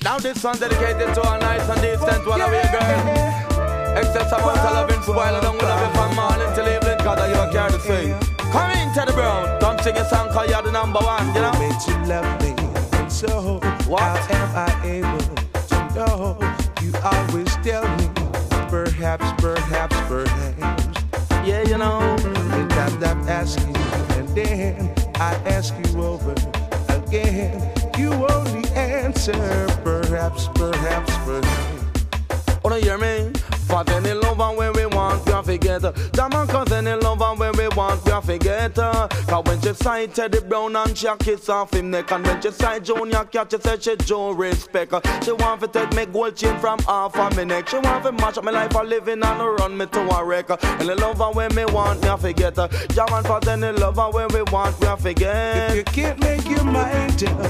Now this song dedicated to a nice and decent one away girl. Excess amount of loving spoiling down with love from morning till evening, cause you care to sing. Come in, Teddy Brown, come sing a song cause you're the number one, you know? Made you love me, and so what? How am I able to know? You always tell me, perhaps. Yeah, you know. And I'm asking you, and then I ask you over again. You only answer, perhaps. Wanna hear me? For any love and when we want, we forget. Jaman cause any love and when we want, we forget. Cause when she sight Teddy Brown and she a kiss off him neck, and when she sight Junior Cat, she said she don't respect. She want to take me gold chain from half of me neck. She want to mash up my life for living and run me to a wreck. Any love and when me want, we forget. Jaman for any love and when we want, we forget. If you can't make your mind up,